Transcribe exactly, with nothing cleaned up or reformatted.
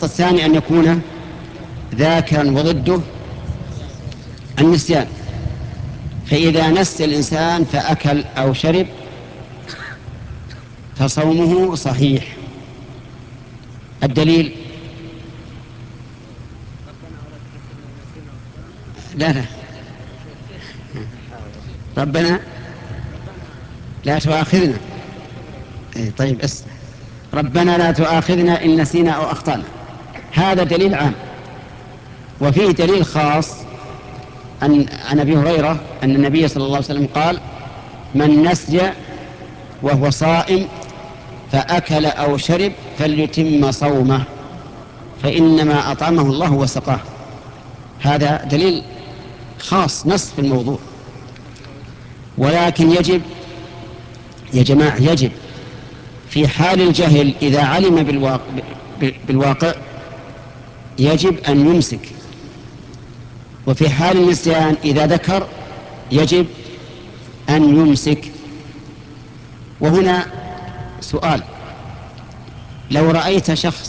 الثاني أن يكون ذاكرا وضده النسيان. فإذا نسي الإنسان فأكل أو شرب فصومه صحيح. الدليل لا لا ربنا لا تؤاخذنا. طيب اس ربنا لا تؤاخذنا إن نسينا أو أخطأنا، هذا دليل عام. وفيه دليل خاص عن عن أبي هريرة أن النبي صلى الله عليه وسلم قال: من نسي وهو صائم فأكل أو شرب فليتم صومه فإنما أطعمه الله وسقاه. هذا دليل خاص نص في الموضوع. ولكن يجب يا جماعة يجب في حال الجهل إذا علم بالواقع, بالواقع يجب أن يمسك، وفي حال النسيان إذا ذكر يجب أن يمسك. وهنا سؤال: لو رأيت شخص